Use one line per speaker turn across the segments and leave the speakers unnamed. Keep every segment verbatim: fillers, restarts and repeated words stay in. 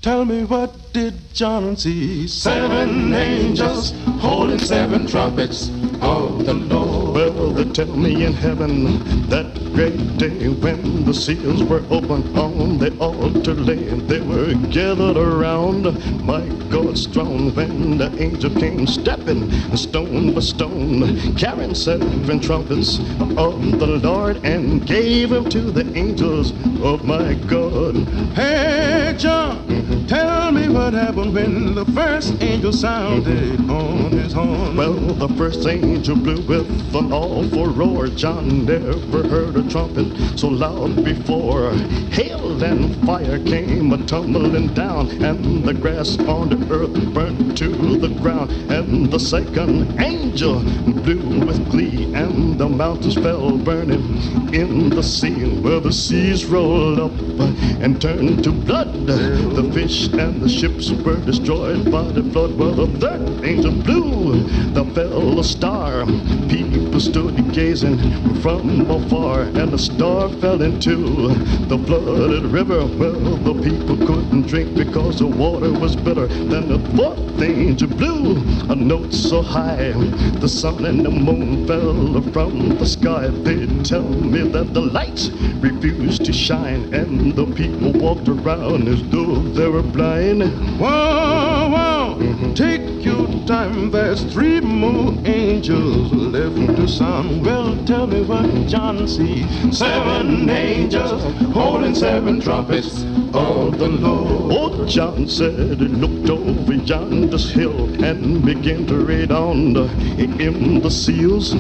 Tell me, what did John see? Seven angels holding seven trumpets of the Lord.
Well, they tell me in heaven that great day when the seals were opened on the altar lay, they were gathered around my God's throne when the angel came stepping stone by stone, carrying seven trumpets of the Lord, and gave them to the angels of my God.
Hey, John, mm-hmm. Tell me what happened when the first angel sounded on his horn.
Well, the first angel blew with an awful roar. John never heard a trumpet so loud before. Hail and fire came a-tumbling down, and the grass on the earth burnt to the ground. And the second angel blew with glee, and the mountains fell burning in the sea. Well, the seas rolled up and turned to blood. The fish and the ships were destroyed by the flood. Well, the third angel blew, the fell star. People stood gazing from afar, and the star fell into the flooded river. Well, the people couldn't drink because the water was bitter. Then the fourth angel blew a note so high, the sun and the moon fell from the sky. They tell me that the lights refused to shine, and the people walked around as though they were blind.
Whoa, whoa, mm-hmm. Take your time, there's three more angels left to sound. Well, tell me what John sees. Seven angels holding seven trumpets of the Lord.
Oh, John said he looked over yonder's hill and began to read on the, in the seals.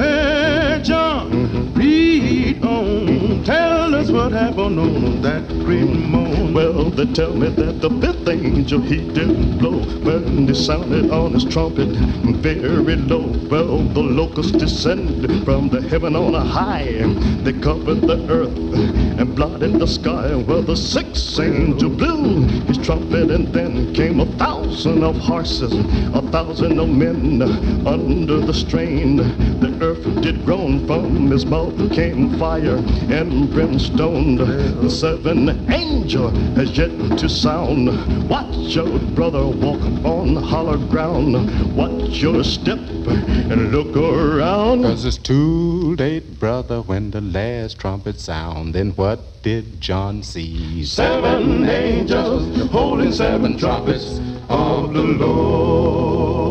Hey, John, mm-hmm. Read on. Tell us what happened on that great morn.
Well, they tell me that the fifth angel he did blow when he sounded on his trumpet very low. Well, the locusts descended from the heaven on a high. They covered the earth and blotted the sky. Well, the sixth angel blew his trumpet, and then came a thousand of horses, a thousand of men under the strain. The earth did groan, from his mouth came fire and brimstone. The seventh angel has yet to sound. Watch your brother walk on hollow ground. Watch your step and look around.
'Cause it's too late, brother, when the last trumpet sound. Then what did John see?
Seven angels holding seven trumpets of the Lord.